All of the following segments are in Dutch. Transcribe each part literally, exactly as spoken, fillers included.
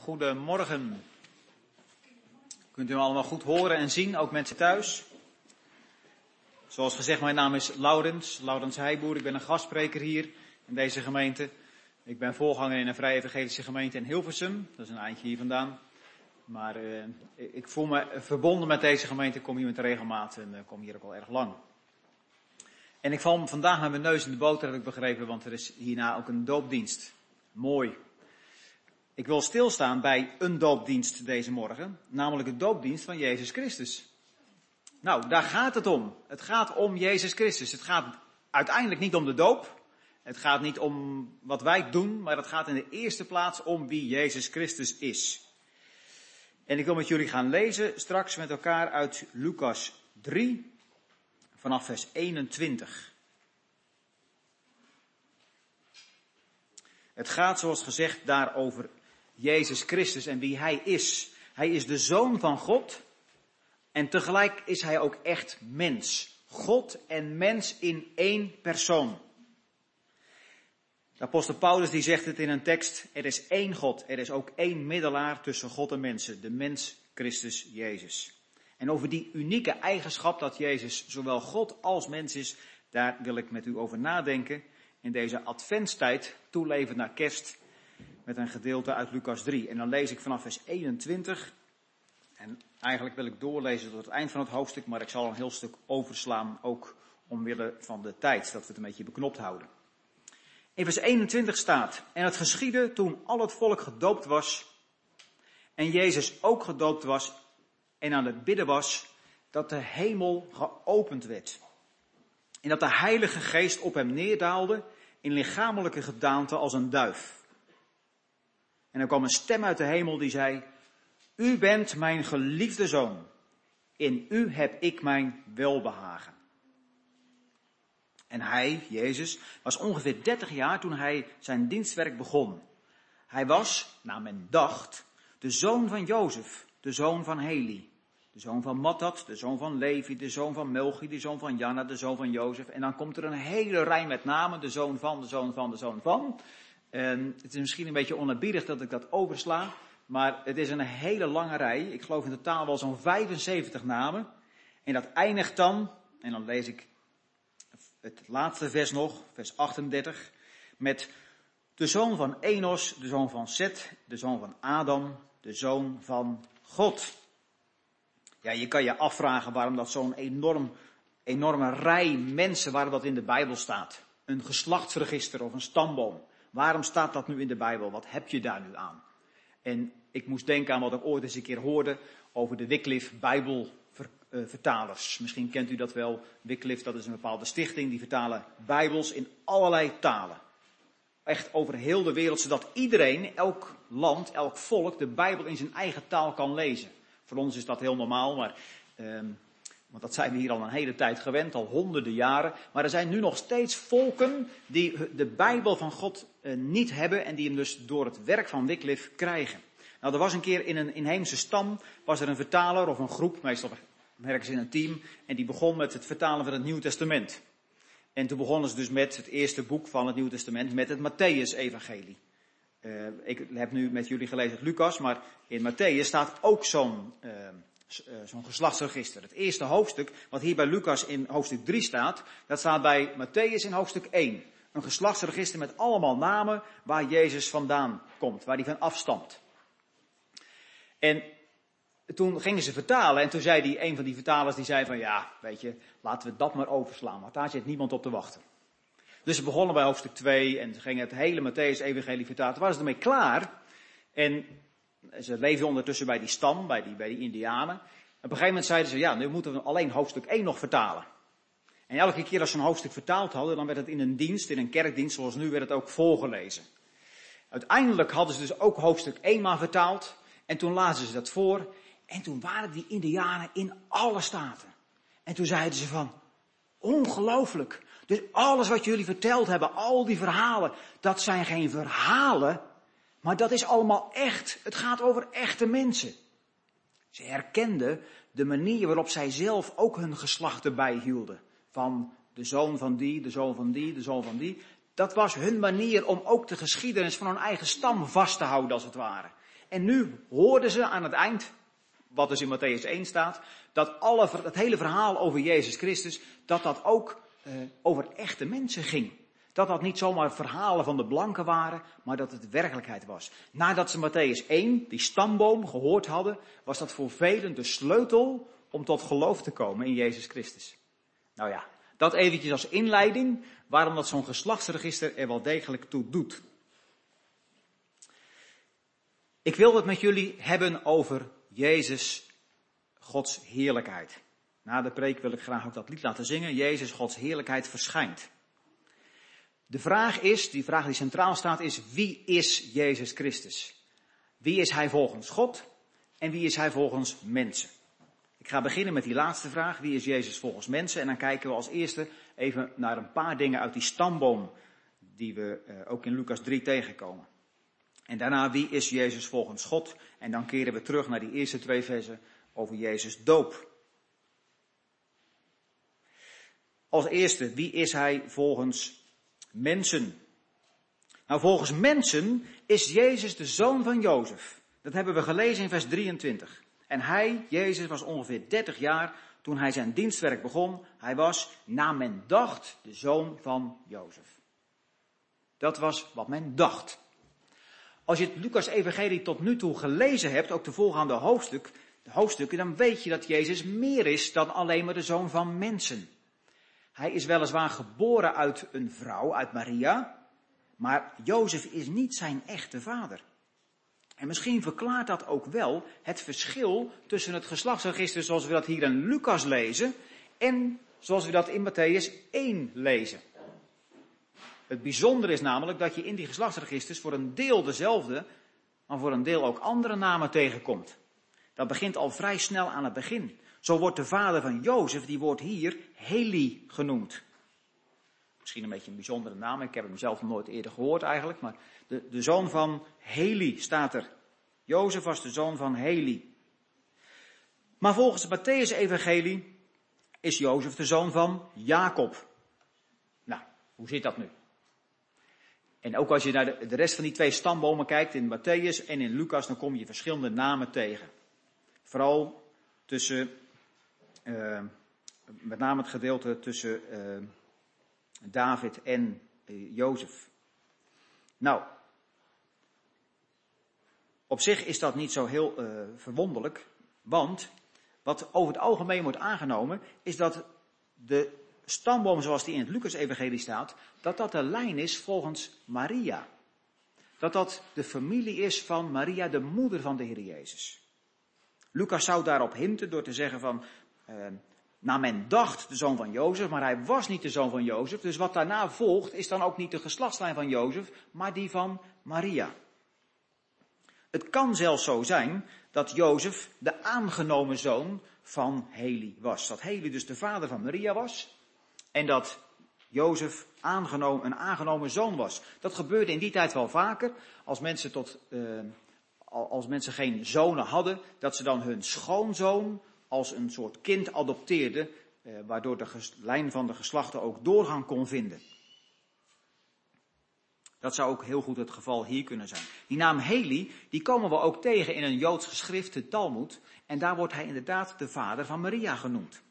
Goedemorgen. Kunt u me allemaal goed horen en zien, ook mensen thuis? Zoals gezegd, mijn naam is Laurens, Laurens Heijboer. Ik ben een gastspreker hier in deze gemeente. Ik ben voorganger in een vrije evangelische gemeente in Hilversum. Dat is een eindje hier vandaan. Maar uh, ik voel me verbonden met deze gemeente. Ik kom hier met regelmaat en uh, kom hier ook al erg lang. En ik val vandaag met mijn neus in de boter, heb ik begrepen, want er is hierna ook een doopdienst. Mooi. Ik wil stilstaan bij een doopdienst deze morgen, namelijk de doopdienst van Jezus Christus. Nou, daar gaat het om. Het gaat om Jezus Christus. Het gaat uiteindelijk niet om de doop. Het gaat niet om wat wij doen, maar het gaat in de eerste plaats om wie Jezus Christus is. En ik wil met jullie gaan lezen straks met elkaar uit Lucas drie, vanaf vers eenentwintig. Het gaat, zoals gezegd, daar over Jezus Christus en wie Hij is. Hij is de Zoon van God en tegelijk is Hij ook echt mens. God en mens in één persoon. De apostel Paulus die zegt het in een tekst: er is één God, er is ook één middelaar tussen God en mensen, de mens Christus Jezus. En over die unieke eigenschap dat Jezus zowel God als mens is, daar wil ik met u over nadenken in deze adventstijd, toelevend naar kerst, met een gedeelte uit Lucas drie. En dan lees ik vanaf vers eenentwintig. En eigenlijk wil ik doorlezen tot het eind van het hoofdstuk, maar ik zal een heel stuk overslaan, ook omwille van de tijd, dat we het een beetje beknopt houden. In vers eenentwintig staat: en het geschiedde toen al het volk gedoopt was, en Jezus ook gedoopt was, en aan het bidden was, dat de hemel geopend werd. En dat de Heilige Geest op hem neerdaalde in lichamelijke gedaante als een duif. En er kwam een stem uit de hemel die zei: u bent mijn geliefde zoon. In u heb ik mijn welbehagen. En hij, Jezus, was ongeveer dertig jaar toen hij zijn dienstwerk begon. Hij was, naar men dacht, de zoon van Jozef, de zoon van Heli. De zoon van Mattat, de zoon van Levi, de zoon van Melchi, de zoon van Janna, de zoon van Jozef. En dan komt er een hele rij met namen, de zoon van, de zoon van, de zoon van. En het is misschien een beetje onerbiedig dat ik dat oversla, maar het is een hele lange rij. Ik geloof in totaal wel zo'n vijfenzeventig namen. En dat eindigt dan, en dan lees ik het laatste vers nog, vers achtendertig, met de zoon van Enos, de zoon van Set, de zoon van Adam, de zoon van God. Ja, je kan je afvragen waarom dat zo'n enorm, enorme rij mensen, waarom dat in de Bijbel staat. Een geslachtsregister of een stamboom. Waarom staat dat nu in de Bijbel? Wat heb je daar nu aan? En ik moest denken aan wat ik ooit eens een keer hoorde over de Wycliffe Bijbelvertalers. Misschien kent u dat wel. Wycliffe, dat is een bepaalde stichting, die vertalen Bijbels in allerlei talen. Echt over heel de wereld, zodat iedereen, elk land, elk volk, de Bijbel in zijn eigen taal kan lezen. Voor ons is dat heel normaal, maar, um, want dat zijn we hier al een hele tijd gewend, al honderden jaren. Maar er zijn nu nog steeds volken die de Bijbel van God uh, niet hebben en die hem dus door het werk van Wycliffe krijgen. Nou, er was een keer in een inheemse stam, was er een vertaler of een groep, meestal werken ze in een team, en die begon met het vertalen van het Nieuw Testament. En toen begonnen ze dus met het eerste boek van het Nieuw Testament, met het Mattheüs-evangelie. Uh, ik heb nu met jullie gelezen het Lucas, maar in Mattheüs staat ook zo'n, uh, zo'n geslachtsregister. Het eerste hoofdstuk, wat hier bij Lucas in hoofdstuk drie staat, dat staat bij Mattheüs in hoofdstuk één. Een geslachtsregister met allemaal namen waar Jezus vandaan komt, waar hij van afstamt. En toen gingen ze vertalen en toen zei die, een van die vertalers, die zei van ja, weet je, laten we dat maar overslaan, want daar zit niemand op te wachten. Dus ze begonnen bij hoofdstuk twee en ze gingen het hele Mattheüs-evangelie vertalen. Toen waren ze ermee klaar en ze leefden ondertussen bij die stam, bij die, bij die Indianen. Op een gegeven moment zeiden ze, ja, nu moeten we alleen hoofdstuk één nog vertalen. En elke keer als ze een hoofdstuk vertaald hadden, dan werd het in een dienst, in een kerkdienst, zoals nu, werd het ook voorgelezen. Uiteindelijk hadden ze dus ook hoofdstuk één maar vertaald en toen lazen ze dat voor. En toen waren die Indianen in alle staten. En toen zeiden ze van, ongelooflijk. Dus alles wat jullie verteld hebben, al die verhalen, dat zijn geen verhalen, maar dat is allemaal echt. Het gaat over echte mensen. Ze herkenden de manier waarop zij zelf ook hun geslachten bijhielden. Van de zoon van die, de zoon van die, de zoon van die. Dat was hun manier om ook de geschiedenis van hun eigen stam vast te houden, als het ware. En nu hoorden ze aan het eind, wat dus in Mattheüs één staat, dat alle, het hele verhaal over Jezus Christus, dat dat ook uh, over echte mensen ging. Dat dat niet zomaar verhalen van de blanken waren, maar dat het werkelijkheid was. Nadat ze Mattheüs één, die stamboom, gehoord hadden, was dat voor velen de sleutel om tot geloof te komen in Jezus Christus. Nou ja, dat eventjes als inleiding, waarom dat zo'n geslachtsregister er wel degelijk toe doet. Ik wil het met jullie hebben over Jezus, Gods heerlijkheid. Na de preek wil ik graag ook dat lied laten zingen. Jezus, Gods heerlijkheid verschijnt. De vraag is, die vraag die centraal staat is, wie is Jezus Christus? Wie is hij volgens God en wie is hij volgens mensen? Ik ga beginnen met die laatste vraag, wie is Jezus volgens mensen? En dan kijken we als eerste even naar een paar dingen uit die stamboom die we uh, ook in Lucas drie tegenkomen. En daarna, wie is Jezus volgens God? En dan keren we terug naar die eerste twee versen over Jezus doop. Als eerste, wie is hij volgens mensen? Nou, volgens mensen is Jezus de zoon van Jozef. Dat hebben we gelezen in vers drieëntwintig. En hij, Jezus, was ongeveer dertig jaar toen hij zijn dienstwerk begon. Hij was, naar men dacht, de zoon van Jozef. Dat was wat men dacht. Als je het Lucas-evangelie tot nu toe gelezen hebt, ook de voorgaande hoofdstuk, de hoofdstukken, dan weet je dat Jezus meer is dan alleen maar de zoon van mensen. Hij is weliswaar geboren uit een vrouw, uit Maria, maar Jozef is niet zijn echte vader. En misschien verklaart dat ook wel het verschil tussen het geslachtsregister zoals we dat hier in Lucas lezen en zoals we dat in Mattheüs één lezen. Het bijzondere is namelijk dat je in die geslachtsregisters voor een deel dezelfde, maar voor een deel ook andere namen tegenkomt. Dat begint al vrij snel aan het begin. Zo wordt de vader van Jozef, die wordt hier Heli genoemd. Misschien een beetje een bijzondere naam, ik heb hem zelf nog nooit eerder gehoord eigenlijk, maar de, de zoon van Heli staat er. Jozef was de zoon van Heli. Maar volgens het Mattheüs-evangelie is Jozef de zoon van Jacob. Nou, hoe zit dat nu? En ook als je naar de, de rest van die twee stambomen kijkt, in Mattheüs en in Lucas, dan kom je verschillende namen tegen. Vooral tussen, uh, met name het gedeelte tussen uh, David en uh, Jozef. Nou, op zich is dat niet zo heel uh, verwonderlijk, want wat over het algemeen wordt aangenomen, is dat de stamboom zoals die in het Lucas-evangelie staat, dat dat de lijn is volgens Maria. Dat dat de familie is van Maria, de moeder van de Heer Jezus. Lucas zou daarop hinten door te zeggen van, uh, naar men dacht de zoon van Jozef, maar hij was niet de zoon van Jozef. Dus wat daarna volgt is dan ook niet de geslachtslijn van Jozef, maar die van Maria. Het kan zelfs zo zijn dat Jozef de aangenomen zoon van Heli was. Dat Heli dus de vader van Maria was en dat Jozef aangenomen, een aangenomen zoon was. Dat gebeurde in die tijd wel vaker. Als mensen, tot, uh, als mensen geen zonen hadden, dat ze dan hun schoonzoon als een soort kind adopteerden, uh, waardoor de ges- lijn van de geslachten ook doorgang kon vinden. Dat zou ook heel goed het geval hier kunnen zijn. Die naam Heli, die komen we ook tegen in een Joods geschrift, de Talmud. En daar wordt hij inderdaad de vader van Maria genoemd.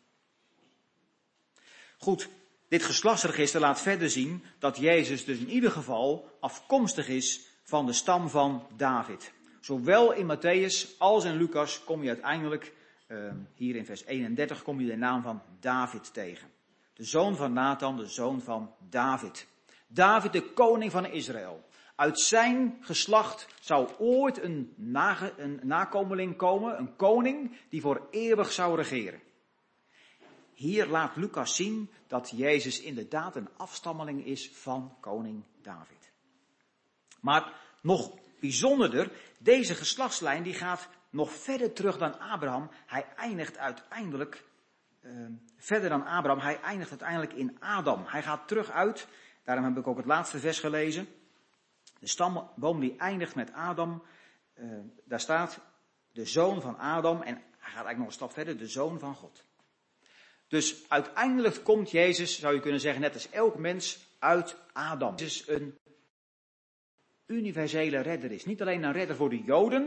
Goed, dit geslachtsregister laat verder zien dat Jezus dus in ieder geval afkomstig is van de stam van David. Zowel in Mattheüs als in Lucas kom je uiteindelijk, uh, hier in vers eenendertig, kom je de naam van David tegen. De zoon van Nathan, de zoon van David. David, de koning van Israël. Uit zijn geslacht zou ooit een, nage, een nakomeling komen, een koning die voor eeuwig zou regeren. Hier laat Lucas zien dat Jezus inderdaad een afstammeling is van koning David. Maar nog bijzonderder, deze geslachtslijn die gaat nog verder terug dan Abraham. Hij eindigt uiteindelijk, uh, verder dan Abraham, hij eindigt uiteindelijk in Adam. Hij gaat terug uit, daarom heb ik ook het laatste vers gelezen. De stamboom die eindigt met Adam, uh, daar staat de zoon van Adam en hij gaat eigenlijk nog een stap verder, de zoon van God. Dus uiteindelijk komt Jezus, zou je kunnen zeggen, net als elk mens, uit Adam. Jezus een universele redder is. Niet alleen een redder voor de Joden,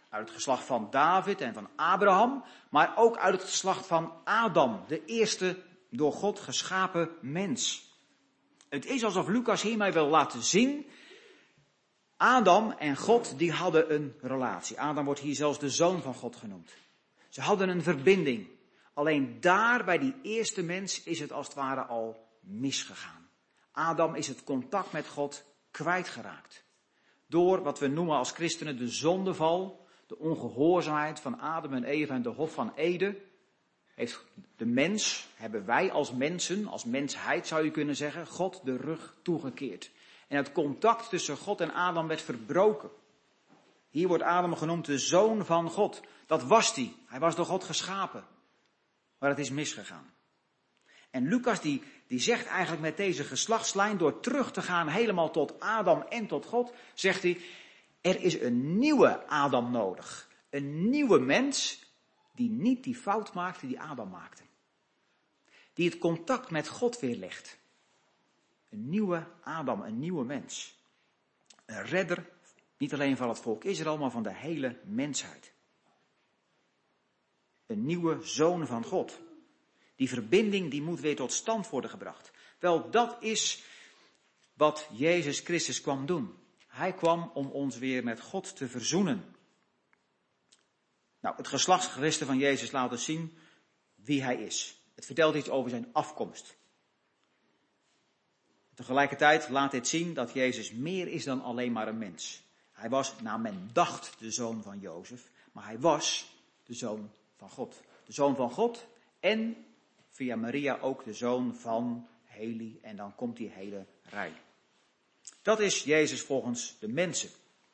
uit het geslacht van David en van Abraham, maar ook uit het geslacht van Adam, de eerste door God geschapen mens. Het is alsof Lucas hiermee wil laten zien, Adam en God die hadden een relatie. Adam wordt hier zelfs de zoon van God genoemd. Ze hadden een verbinding. Alleen daar bij die eerste mens is het als het ware al misgegaan. Adam is het contact met God kwijtgeraakt. Door wat we noemen als christenen de zondeval, de ongehoorzaamheid van Adam en Eva en de Hof van Eden, heeft de mens, hebben wij als mensen, als mensheid zou je kunnen zeggen, God de rug toegekeerd. En het contact tussen God en Adam werd verbroken. Hier wordt Adam genoemd de zoon van God. Dat was hij. Hij was door God geschapen. Maar het is misgegaan. En Lucas die, die zegt eigenlijk met deze geslachtslijn, door terug te gaan helemaal tot Adam en tot God, zegt hij, er is een nieuwe Adam nodig. Een nieuwe mens die niet die fout maakte die Adam maakte. Die het contact met God weer legt. Een nieuwe Adam, een nieuwe mens. Een redder, niet alleen van het volk Israël, maar van de hele mensheid. Een nieuwe zoon van God. Die verbinding die moet weer tot stand worden gebracht. Wel, dat is wat Jezus Christus kwam doen. Hij kwam om ons weer met God te verzoenen. Nou, het geslachtsregister van Jezus laat ons zien wie hij is. Het vertelt iets over zijn afkomst. Tegelijkertijd laat dit zien dat Jezus meer is dan alleen maar een mens. Hij was, naar men dacht, de zoon van Jozef, maar hij was de zoon van God. De zoon van God en via Maria ook de zoon van Heli. En dan komt die hele rij. Dat is Jezus volgens de mensen.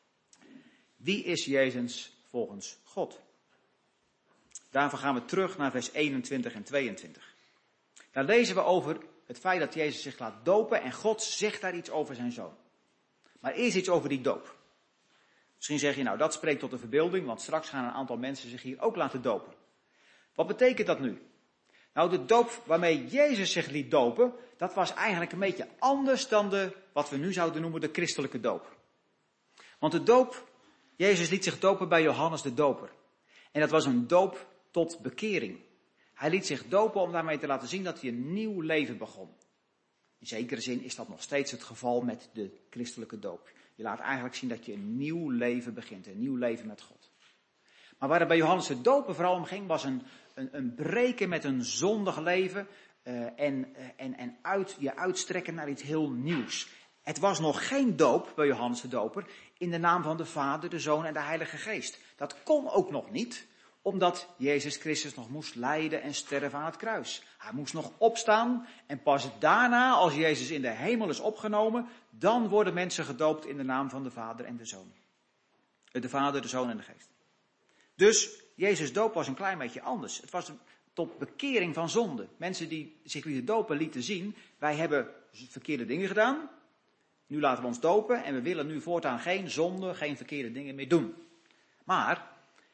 Wie is Jezus volgens God? Daarvoor gaan we terug naar vers eenentwintig en tweeëntwintig. Daar lezen we over het feit dat Jezus zich laat dopen en God zegt daar iets over zijn zoon. Maar eerst iets over die doop. Misschien zeg je, nou dat spreekt tot de verbeelding, want straks gaan een aantal mensen zich hier ook laten dopen. Wat betekent dat nu? Nou, de doop waarmee Jezus zich liet dopen, dat was eigenlijk een beetje anders dan de, wat we nu zouden noemen, de christelijke doop. Want de doop, Jezus liet zich dopen bij Johannes de Doper. En dat was een doop tot bekering. Hij liet zich dopen om daarmee te laten zien dat hij een nieuw leven begon. In zekere zin is dat nog steeds het geval met de christelijke doop. Je laat eigenlijk zien dat je een nieuw leven begint, een nieuw leven met God. Maar waar het bij Johannes de Doper vooral om ging, was een, een, een breken met een zondig leven uh, en, uh, en, en uit, je uitstrekken naar iets heel nieuws. Het was nog geen doop bij Johannes de Doper in de naam van de Vader, de Zoon en de Heilige Geest. Dat kon ook nog niet, omdat Jezus Christus nog moest lijden en sterven aan het kruis. Hij moest nog opstaan en pas daarna, als Jezus in de hemel is opgenomen, dan worden mensen gedoopt in de naam van de Vader en de Zoon. De Vader, de Zoon en de Geest. Dus Jezus' doop was een klein beetje anders. Het was tot bekering van zonde. Mensen die zich lieten dopen lieten zien, wij hebben verkeerde dingen gedaan. Nu laten we ons dopen en we willen nu voortaan geen zonde, geen verkeerde dingen meer doen. Maar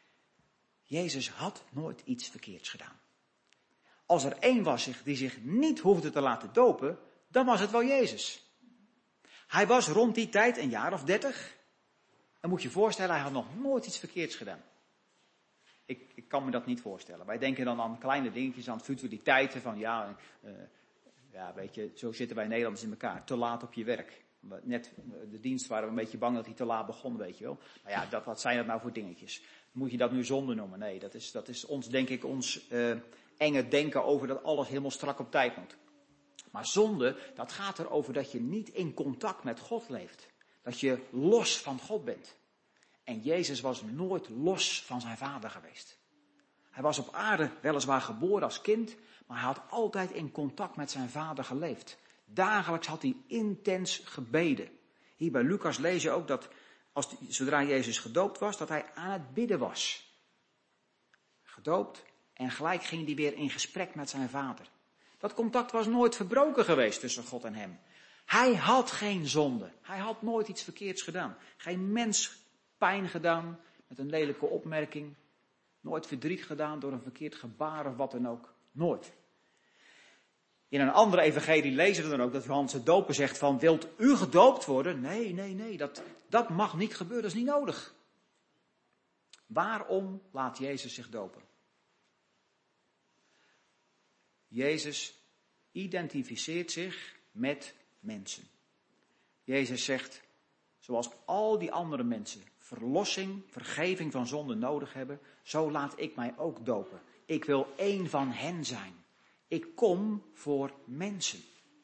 Jezus had nooit iets verkeerds gedaan. Als er één was die zich niet hoefde te laten dopen, dan was het wel Jezus. Hij was rond die tijd een jaar of dertig. En moet je je voorstellen, hij had nog nooit iets verkeerds gedaan. Ik, ik kan me dat niet voorstellen. Wij denken dan aan kleine dingetjes, aan futiliteiten van ja, uh, ja, weet je, zo zitten wij Nederlanders in elkaar. Te laat op je werk. Net de dienst waren we een beetje bang dat hij te laat begon, weet je wel. Maar ja, dat, wat zijn dat nou voor dingetjes? Moet je dat nu zonde noemen? Nee, dat is, dat is ons, denk ik, ons uh, enge denken over dat alles helemaal strak op tijd moet. Maar zonde, dat gaat erover dat je niet in contact met God leeft. Dat je los van God bent. En Jezus was nooit los van zijn Vader geweest. Hij was op aarde weliswaar geboren als kind, maar hij had altijd in contact met zijn Vader geleefd. Dagelijks had hij intens gebeden. Hier bij Lucas lees je ook dat als, zodra Jezus gedoopt was, dat hij aan het bidden was. Gedoopt en gelijk ging hij weer in gesprek met zijn Vader. Dat contact was nooit verbroken geweest tussen God en hem. Hij had geen zonde. Hij had nooit iets verkeerds gedaan. Geen mens pijn gedaan met een lelijke opmerking. Nooit verdriet gedaan door een verkeerd gebaar of wat dan ook. Nooit. In een andere evangelie lezen we dan ook dat Johannes de Doper zegt van, wilt u gedoopt worden? Nee, nee, nee, dat, dat mag niet gebeuren, dat is niet nodig. Waarom laat Jezus zich dopen? Jezus identificeert zich met mensen. Jezus zegt, zoals al die andere mensen verlossing, vergeving van zonde nodig hebben, zo laat ik mij ook dopen. Ik wil één van hen zijn. Ik kom voor mensen.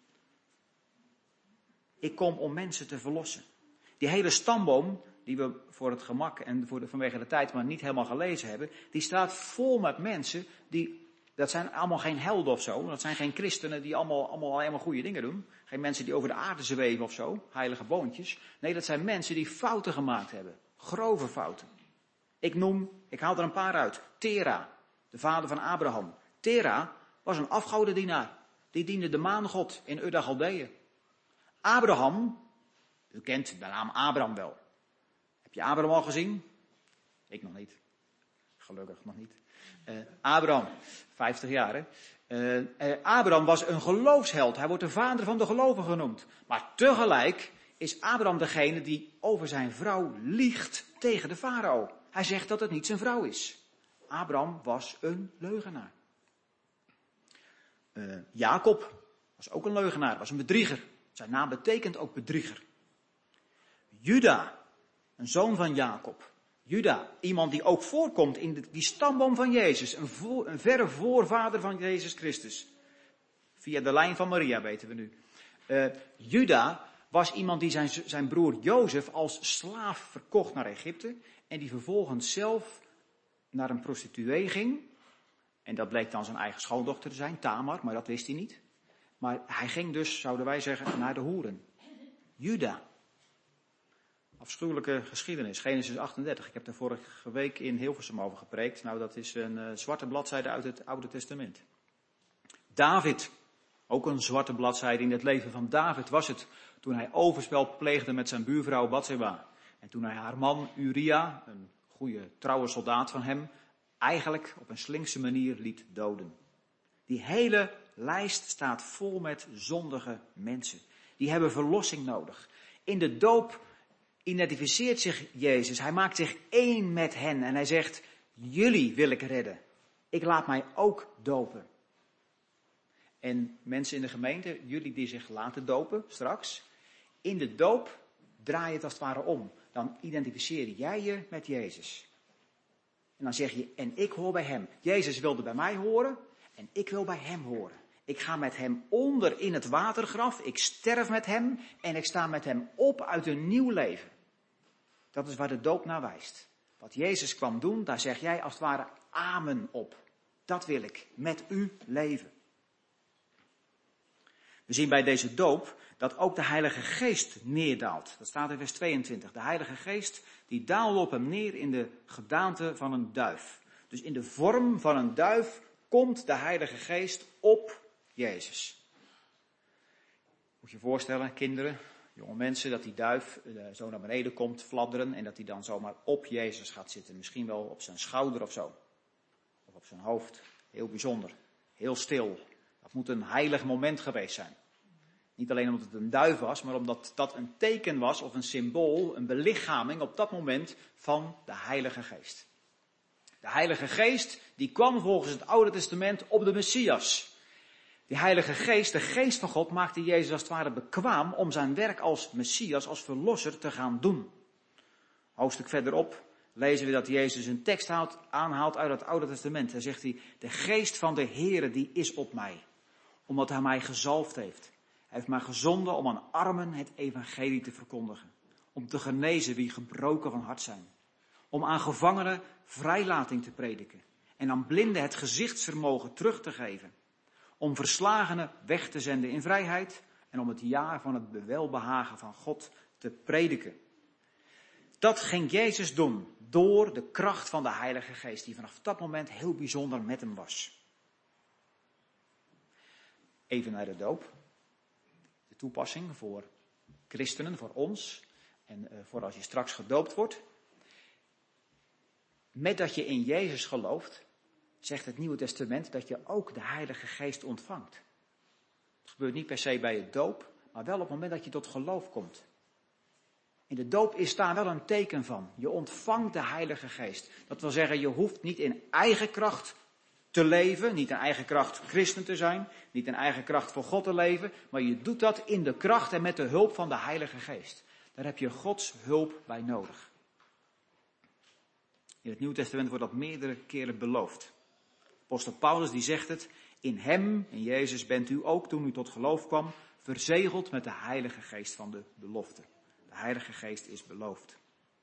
Ik kom om mensen te verlossen. Die hele stamboom, die we voor het gemak en voor de, vanwege de tijd maar niet helemaal gelezen hebben, die staat vol met mensen die, dat zijn allemaal geen helden of zo. Dat zijn geen christenen die allemaal, allemaal alleen maar goede dingen doen. Geen mensen die over de aarde zweven of zo, heilige boontjes. Nee, dat zijn mensen die fouten gemaakt hebben. Grove fouten. Ik noem, ik haal er een paar uit. Tera, de vader van Abraham. Tera was een afgodendienaar. Die diende de maangod in Ur der Galdeeën. Abraham, u kent de naam Abraham wel. Heb je Abraham al gezien? Ik nog niet. Gelukkig nog niet. Uh, Abraham, vijftig jaar hè. Uh, uh, Abraham was een geloofsheld. Hij wordt de vader van de gelovigen genoemd. Maar tegelijk is Abraham degene die over zijn vrouw liegt tegen de farao. Hij zegt dat het niet zijn vrouw is. Abraham was een leugenaar. Uh, Jacob was ook een leugenaar, was een bedrieger. Zijn naam betekent ook bedrieger. Juda, een zoon van Jacob. Juda, iemand die ook voorkomt in de, die stamboom van Jezus. Een, voor, een verre voorvader van Jezus Christus. Via de lijn van Maria weten we nu. Uh, Juda was iemand die zijn, zijn broer Jozef als slaaf verkocht naar Egypte. En die vervolgens zelf naar een prostituee ging. En dat bleek dan zijn eigen schoondochter te zijn, Tamar, maar dat wist hij niet. Maar hij ging dus, zouden wij zeggen, naar de hoeren. Juda. Afschuwelijke geschiedenis, Genesis achtendertig. Ik heb daar vorige week in Hilversum over gepreekt. Nou, dat is een uh, zwarte bladzijde uit het Oude Testament. David, ook een zwarte bladzijde in het leven van David was het toen hij overspel pleegde met zijn buurvrouw Batseba. En toen hij haar man Uria, een goede trouwe soldaat van hem, eigenlijk op een slinkse manier liet doden. Die hele lijst staat vol met zondige mensen. Die hebben verlossing nodig. In de doop identificeert zich Jezus. Hij maakt zich één met hen en hij zegt, jullie wil ik redden. Ik laat mij ook dopen. En mensen in de gemeente, jullie die zich laten dopen straks, in de doop draai je het als het ware om. Dan identificeer jij je met Jezus. En dan zeg je, en ik hoor bij hem. Jezus wilde bij mij horen en ik wil bij hem horen. Ik ga met hem onder in het watergraf, ik sterf met hem en ik sta met hem op uit een nieuw leven. Dat is waar de doop naar wijst. Wat Jezus kwam doen, daar zeg jij als het ware amen op. Dat wil ik, met u leven. We zien bij deze doop dat ook de Heilige Geest neerdaalt. Dat staat in vers tweeëntwintig. De Heilige Geest die daalde op hem neer in de gedaante van een duif. Dus in de vorm van een duif komt de Heilige Geest op Jezus. Moet je je voorstellen, kinderen, jonge mensen, dat die duif uh, zo naar beneden komt fladderen en dat hij dan zomaar op Jezus gaat zitten. Misschien wel op zijn schouder of zo. Of op zijn hoofd. Heel bijzonder. Heel stil. Dat moet een heilig moment geweest zijn. Niet alleen omdat het een duif was, maar omdat dat een teken was of een symbool, een belichaming op dat moment van de Heilige Geest. De Heilige Geest, die kwam volgens het Oude Testament op de Messias. Die Heilige Geest, de Geest van God, maakte Jezus als het ware bekwaam om zijn werk als Messias, als verlosser te gaan doen. Hoofdstuk verderop lezen we dat Jezus een tekst haalt, aanhaalt uit het Oude Testament. Daar zegt hij, de Geest van de Heere die is op mij, omdat hij mij gezalfd heeft. Hij heeft mij gezonden om aan armen het evangelie te verkondigen. Om te genezen wie gebroken van hart zijn. Om aan gevangenen vrijlating te prediken. En aan blinden het gezichtsvermogen terug te geven. Om verslagenen weg te zenden in vrijheid. En om het jaar van het welbehagen van God te prediken. Dat ging Jezus doen door de kracht van de Heilige Geest. Die vanaf dat moment heel bijzonder met hem was. Even naar de doop. De toepassing voor christenen, voor ons. En uh, voor als je straks gedoopt wordt. Met dat je in Jezus gelooft, zegt het Nieuwe Testament dat je ook de Heilige Geest ontvangt. Het gebeurt niet per se bij je doop, maar wel op het moment dat je tot geloof komt. In de doop is daar wel een teken van. Je ontvangt de Heilige Geest. Dat wil zeggen, je hoeft niet in eigen kracht te leven, niet in eigen kracht christen te zijn, niet in eigen kracht voor God te leven, maar je doet dat in de kracht en met de hulp van de Heilige Geest. Daar heb je Gods hulp bij nodig. In het Nieuwe Testament wordt dat meerdere keren beloofd. Apostel Paulus die zegt het, in hem, in Jezus, bent u ook toen u tot geloof kwam, verzegeld met de Heilige Geest van de belofte. De Heilige Geest is beloofd.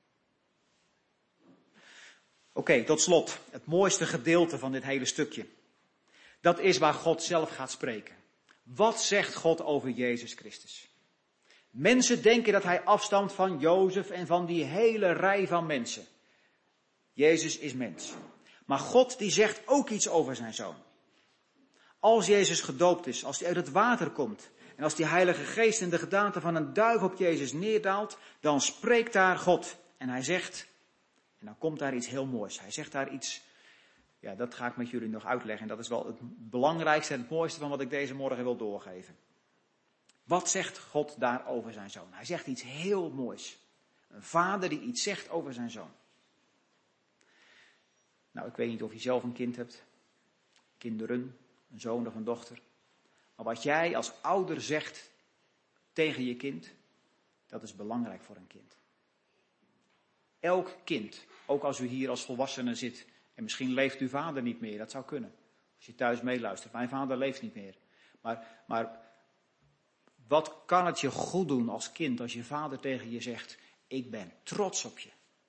Oké, okay, tot slot, het mooiste gedeelte van dit hele stukje. Dat is waar God zelf gaat spreken. Wat zegt God over Jezus Christus? Mensen denken dat hij afstamt van Jozef en van die hele rij van mensen. Jezus is mens. Maar God die zegt ook iets over zijn zoon. Als Jezus gedoopt is, als hij uit het water komt en als die Heilige Geest in de gedaante van een duif op Jezus neerdaalt, dan spreekt daar God. En hij zegt, en dan komt daar iets heel moois. Hij zegt daar iets, ja, dat ga ik met jullie nog uitleggen. En dat is wel het belangrijkste en het mooiste van wat ik deze morgen wil doorgeven. Wat zegt God daar over zijn zoon? Hij zegt iets heel moois. Een vader die iets zegt over zijn zoon. Nou, ik weet niet of je zelf een kind hebt. Kinderen, een zoon of een dochter. Maar wat jij als ouder zegt tegen je kind, dat is belangrijk voor een kind. Elk kind, ook als u hier als volwassene zit, en misschien leeft uw vader niet meer, dat zou kunnen. Als je thuis meeluistert, mijn vader leeft niet meer. Maar, maar wat kan het je goed doen als kind als je vader tegen je zegt, ik ben trots op je.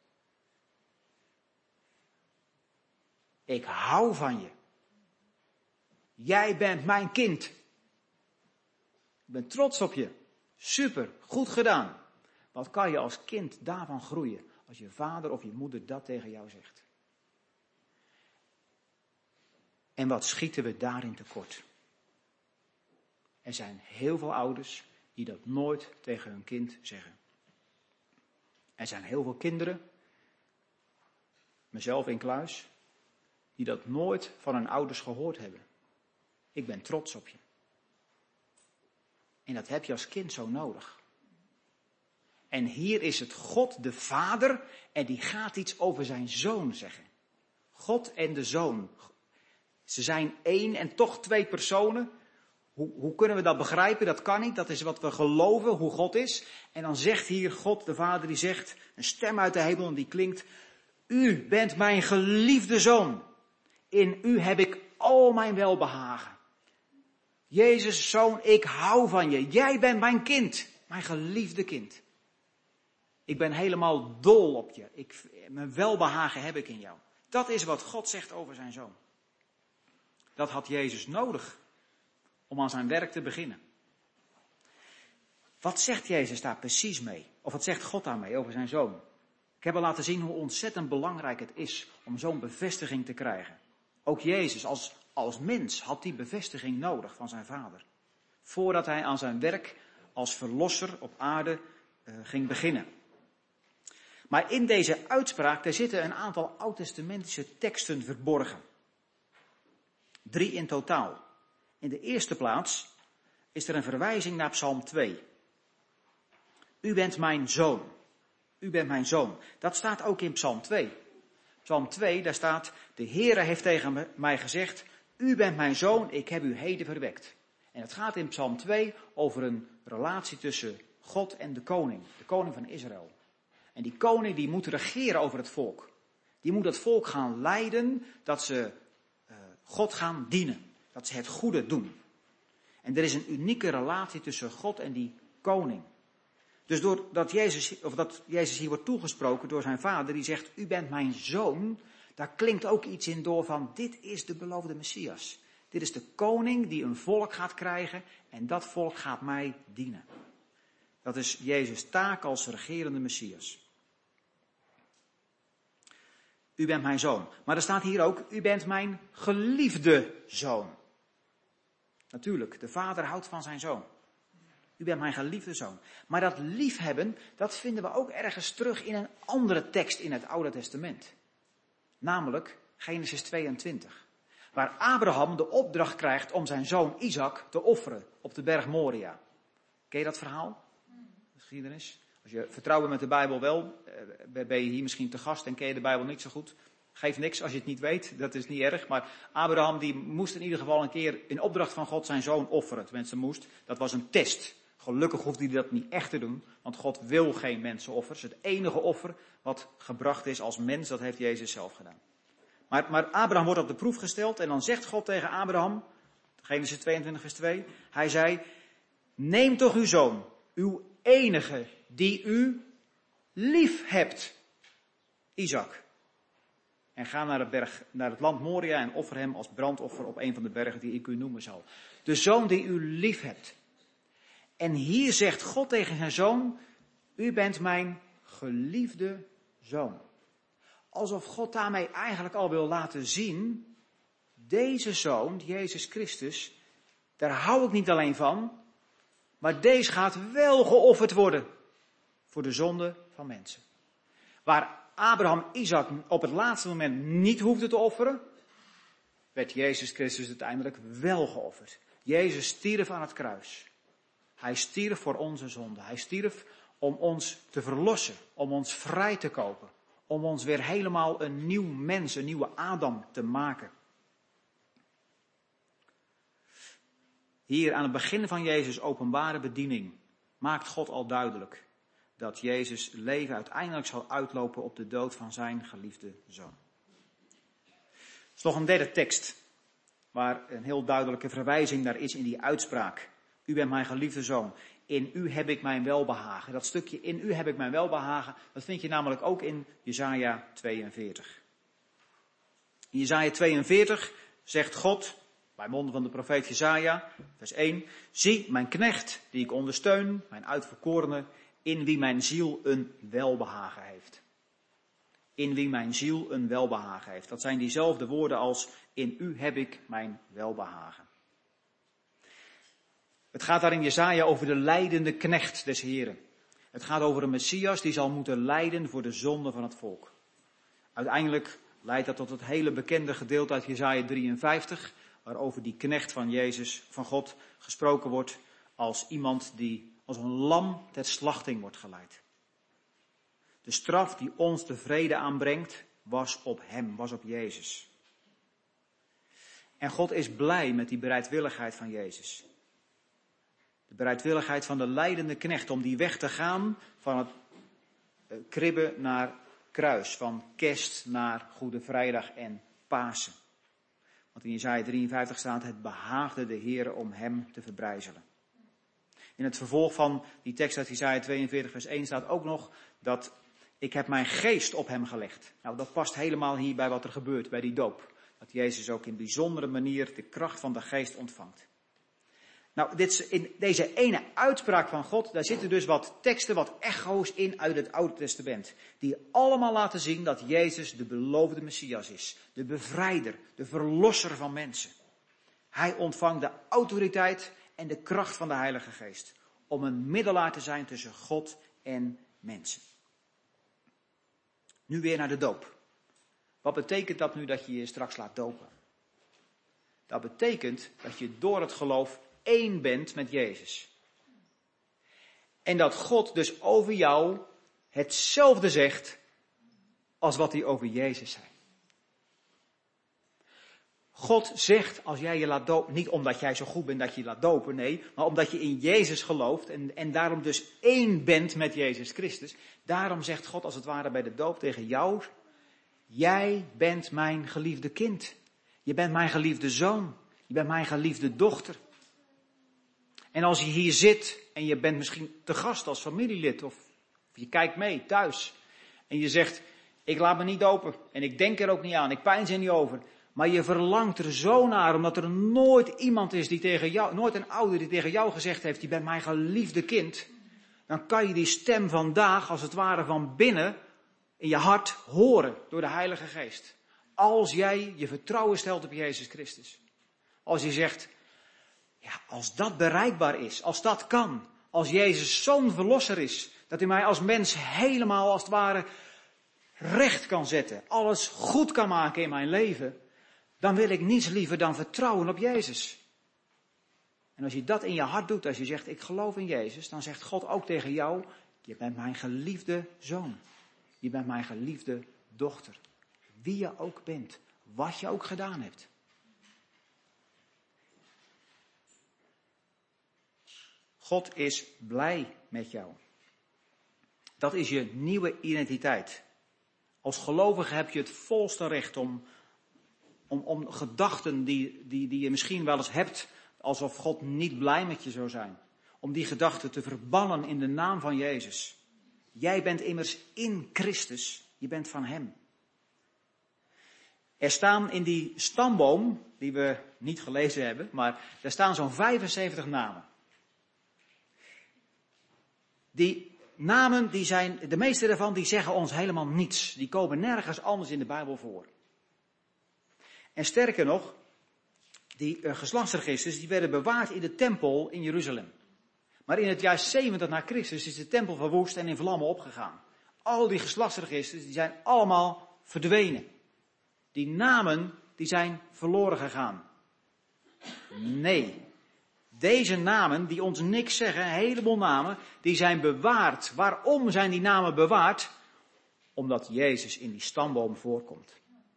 Ik hou van je. Jij bent mijn kind. Ik ben trots op je. Super, goed gedaan. Wat kan je als kind daarvan groeien als je vader of je moeder dat tegen jou zegt? En wat schieten we daarin tekort? Er zijn heel veel ouders die dat nooit tegen hun kind zeggen. Er zijn heel veel kinderen, mezelf incluis, die dat nooit van hun ouders gehoord hebben. Ik ben trots op je. En dat heb je als kind zo nodig. En hier is het God de Vader en die gaat iets over zijn zoon zeggen. God en de zoon. Ze zijn één en toch twee personen. Hoe, hoe kunnen we dat begrijpen? Dat kan niet. Dat is wat we geloven, hoe God is. En dan zegt hier God de Vader, die zegt, een stem uit de hemel en die klinkt, u bent mijn geliefde zoon. In u heb ik al mijn welbehagen. Jezus, zoon, ik hou van je. Jij bent mijn kind, mijn geliefde kind. Ik ben helemaal dol op je. Ik, mijn welbehagen heb ik in jou. Dat is wat God zegt over zijn zoon. Dat had Jezus nodig om aan zijn werk te beginnen. Wat zegt Jezus daar precies mee? Of wat zegt God daarmee over zijn zoon? Ik heb al laten zien hoe ontzettend belangrijk het is om zo'n bevestiging te krijgen. Ook Jezus als, als mens had die bevestiging nodig van zijn vader. Voordat hij aan zijn werk als verlosser op aarde uh, ging beginnen. Maar in deze uitspraak, daar zitten een aantal oud-testamentische teksten verborgen. Drie in totaal. In de eerste plaats is er een verwijzing naar Psalm twee. U bent mijn zoon. U bent mijn zoon. Dat staat ook in Psalm twee. Psalm twee, daar staat, de Heere heeft tegen mij gezegd, u bent mijn zoon, ik heb u heden verwekt. En het gaat in Psalm twee over een relatie tussen God en de koning, de koning van Israël. En die koning die moet regeren over het volk. Die moet het volk gaan leiden, dat ze uh, God gaan dienen. Dat ze het goede doen. En er is een unieke relatie tussen God en die koning. Dus doordat Jezus, of dat Jezus hier wordt toegesproken door zijn vader, die zegt, u bent mijn zoon, daar klinkt ook iets in door van, dit is de beloofde Messias. Dit is de koning die een volk gaat krijgen en dat volk gaat mij dienen. Dat is Jezus' taak als regerende Messias. U bent mijn zoon. Maar er staat hier ook, u bent mijn geliefde zoon. Natuurlijk, de vader houdt van zijn zoon. U bent mijn geliefde zoon. Maar dat liefhebben, dat vinden we ook ergens terug in een andere tekst in het Oude Testament. Namelijk Genesis tweeëntwintig. Waar Abraham de opdracht krijgt om zijn zoon Isaac te offeren op de berg Moria. Ken je dat verhaal? De geschiedenis? Als je vertrouwen met de Bijbel wel, ben je hier misschien te gast en ken je de Bijbel niet zo goed. Geeft niks als je het niet weet, dat is niet erg. Maar Abraham die moest in ieder geval een keer in opdracht van God zijn zoon offeren. Tenminste moest, dat was een test. Gelukkig hoeft hij dat niet echt te doen, want God wil geen mensenoffers. Het enige offer wat gebracht is als mens, dat heeft Jezus zelf gedaan. Maar, maar Abraham wordt op de proef gesteld en dan zegt God tegen Abraham, Genesis tweeëntwintig vers twee, hij zei, neem toch uw zoon, uw enige die u lief hebt, Isaac. En ga naar, de berg, naar het land Moria en offer hem als brandoffer op een van de bergen die ik u noemen zal. De zoon die u lief hebt. En hier zegt God tegen zijn zoon, u bent mijn geliefde zoon. Alsof God daarmee eigenlijk al wil laten zien, deze zoon, Jezus Christus, daar hou ik niet alleen van, maar deze gaat wel geofferd worden voor de zonde van mensen. Waar Abraham Isaac op het laatste moment niet hoefde te offeren, werd Jezus Christus uiteindelijk wel geofferd. Jezus stierf aan het kruis. Hij stierf voor onze zonde. Hij stierf om ons te verlossen, om ons vrij te kopen. Om ons weer helemaal een nieuw mens, een nieuwe Adam te maken. Hier aan het begin van Jezus' openbare bediening maakt God al duidelijk dat Jezus' leven uiteindelijk zal uitlopen op de dood van zijn geliefde zoon. Er is nog een derde tekst waar een heel duidelijke verwijzing naar is in die uitspraak. U bent mijn geliefde zoon. In u heb ik mijn welbehagen. Dat stukje in u heb ik mijn welbehagen, dat vind je namelijk ook in Jesaja tweeënveertig. In Jesaja tweeënveertig zegt God, bij monden van de profeet Jesaja, vers één. Zie, mijn knecht, die ik ondersteun, mijn uitverkorene, in wie mijn ziel een welbehagen heeft. In wie mijn ziel een welbehagen heeft. Dat zijn diezelfde woorden als, in u heb ik mijn welbehagen. Het gaat daar in Jesaja over de lijdende knecht des Heren. Het gaat over een Messias die zal moeten lijden voor de zonde van het volk. Uiteindelijk leidt dat tot het hele bekende gedeelte uit Jesaja drieënvijftig, waarover die knecht van Jezus, van God, gesproken wordt als iemand die als een lam ter slachting wordt geleid. De straf die ons de vrede aanbrengt, was op hem, was op Jezus. En God is blij met die bereidwilligheid van Jezus. De bereidwilligheid van de lijdende knecht om die weg te gaan van het kribben naar kruis, van kerst naar Goede Vrijdag en Pasen. Want in Jesaja drieënvijftig staat, het behaagde de Heere om hem te verbrijzelen. In het vervolg van die tekst uit Jesaja tweeënveertig vers één staat ook nog dat ik heb mijn geest op hem gelegd. Nou, dat past helemaal hier bij wat er gebeurt bij die doop. Dat Jezus ook in bijzondere manier de kracht van de geest ontvangt. Nou, dit, in deze ene uitspraak van God, daar zitten dus wat teksten, wat echo's in uit het Oude Testament. Die allemaal laten zien dat Jezus de beloofde Messias is. De bevrijder, de verlosser van mensen. Hij ontvangt de autoriteit en de kracht van de Heilige Geest. Om een middelaar te zijn tussen God en mensen. Nu weer naar de doop. Wat betekent dat nu dat je je straks laat dopen? Dat betekent dat je door het geloof één bent met Jezus. En dat God dus over jou hetzelfde zegt als wat hij over Jezus zei. God zegt als jij je laat dopen, niet omdat jij zo goed bent dat je je laat dopen, nee, maar omdat je in Jezus gelooft en, en daarom dus één bent met Jezus Christus. Daarom zegt God als het ware bij de doop tegen jou, jij bent mijn geliefde kind. Je bent mijn geliefde zoon. Je bent mijn geliefde dochter. En als je hier zit en je bent misschien te gast als familielid of je kijkt mee thuis en je zegt, ik laat me niet dopen en ik denk er ook niet aan, ik peins er niet over. Maar je verlangt er zo naar, omdat er nooit iemand is die tegen jou, nooit een ouder die tegen jou gezegd heeft, je bent mijn geliefde kind. Dan kan je die stem vandaag als het ware van binnen in je hart horen door de Heilige Geest. Als jij je vertrouwen stelt op Jezus Christus. Als je zegt, ja, als dat bereikbaar is, als dat kan, als Jezus zo'n verlosser is, dat hij mij als mens helemaal als het ware recht kan zetten, alles goed kan maken in mijn leven, dan wil ik niets liever dan vertrouwen op Jezus. En als je dat in je hart doet, als je zegt, ik geloof in Jezus, dan zegt God ook tegen jou, Je bent mijn geliefde zoon. Je bent mijn geliefde dochter. Wie je ook bent. Wat je ook gedaan hebt. God is blij met jou. Dat is je nieuwe identiteit. Als gelovige heb je het volste recht om, om, om gedachten die, die, die je misschien wel eens hebt, alsof God niet blij met je zou zijn. Om die gedachten te verbannen in de naam van Jezus. Jij bent immers in Christus. Je bent van Hem. Er staan in die stamboom, die we niet gelezen hebben, maar er staan zo'n vijfenzeventig namen. Die namen, die zijn, de meeste daarvan, die zeggen ons helemaal niets. Die komen nergens anders in de Bijbel voor. En sterker nog, die uh, geslachtsregisters, die werden bewaard in de tempel in Jeruzalem. Maar in het jaar zeventig na Christus is de tempel verwoest en in vlammen opgegaan. Al die geslachtsregisters, die zijn allemaal verdwenen. Die namen, die zijn verloren gegaan. Nee. Deze namen, die ons niks zeggen, een heleboel namen, die zijn bewaard. Waarom zijn die namen bewaard? Omdat Jezus in die stamboom voorkomt.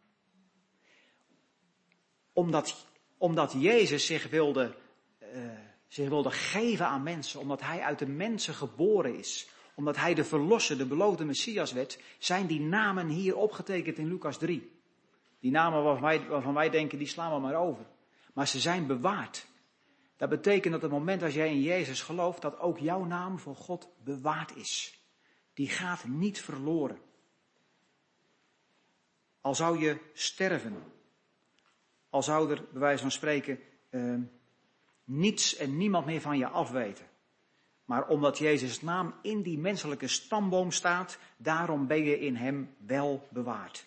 Omdat, omdat Jezus zich wilde, uh, zich wilde geven aan mensen. Omdat hij uit de mensen geboren is. Omdat hij de verlosser, de beloofde Messias werd. Zijn die namen hier opgetekend in Lucas drie. Die namen waarvan wij, waarvan wij denken, die slaan we maar over. Maar ze zijn bewaard. Dat betekent dat op het moment dat jij in Jezus gelooft, dat ook jouw naam voor God bewaard is. Die gaat niet verloren. Al zou je sterven. Al zou er, bij wijze van spreken, eh, niets en niemand meer van je afweten. Maar omdat Jezus' naam in die menselijke stamboom staat, daarom ben je in hem wel bewaard.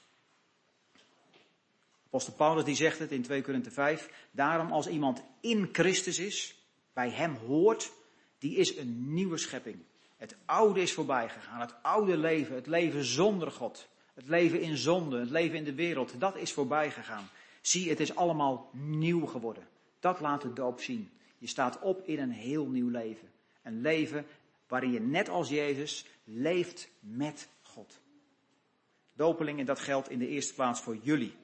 Apostel Paulus die zegt het in twee Korinthe vijf. Daarom als iemand in Christus is, bij hem hoort, die is een nieuwe schepping. Het oude is voorbij gegaan. Het oude leven, het leven zonder God. Het leven in zonde, het leven in de wereld, dat is voorbij gegaan. Zie, het is allemaal nieuw geworden. Dat laat de doop zien. Je staat op in een heel nieuw leven. Een leven waarin je net als Jezus leeft met God. Dopelingen, dat geldt in de eerste plaats voor jullie.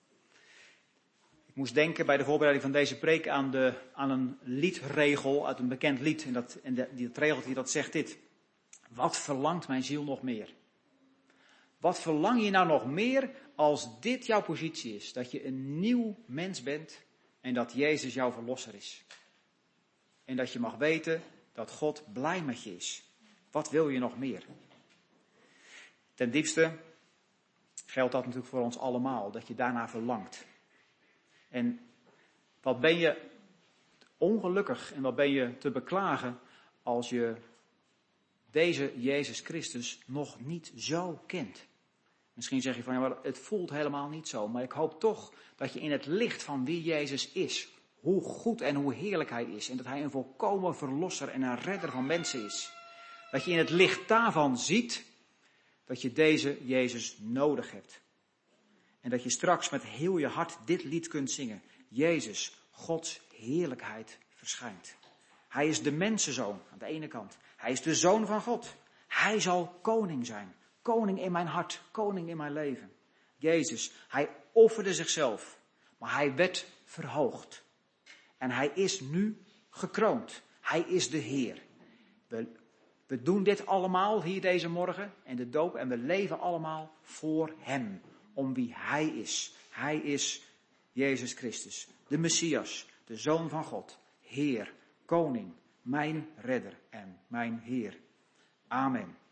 Ik moest denken bij de voorbereiding van deze preek aan, de, aan een liedregel uit een bekend lied. En dat, en de, die, dat regeltje dat zegt dit. Wat verlangt mijn ziel nog meer? Wat verlang je nou nog meer als dit jouw positie is? Dat je een nieuw mens bent en dat Jezus jouw verlosser is. En dat je mag weten dat God blij met je is. Wat wil je nog meer? Ten diepste geldt dat natuurlijk voor ons allemaal. Dat je daarna verlangt. En wat ben je ongelukkig en wat ben je te beklagen als je deze Jezus Christus nog niet zo kent. Misschien zeg je van, ja, maar het voelt helemaal niet zo. Maar ik hoop toch dat je in het licht van wie Jezus is, hoe goed en hoe heerlijk hij is. En dat hij een volkomen verlosser en een redder van mensen is. Dat je in het licht daarvan ziet dat je deze Jezus nodig hebt. En dat je straks met heel je hart dit lied kunt zingen. Jezus, Gods heerlijkheid verschijnt. Hij is de mensenzoon aan de ene kant. Hij is de zoon van God. Hij zal koning zijn. Koning in mijn hart, koning in mijn leven. Jezus, hij offerde zichzelf, maar hij werd verhoogd. En hij is nu gekroond. Hij is de Heer. We, we doen dit allemaal hier deze morgen en de doop en we leven allemaal voor hem. Om wie hij is. Hij is Jezus Christus, de Messias, de Zoon van God, Heer, Koning, mijn redder en mijn Heer. Amen.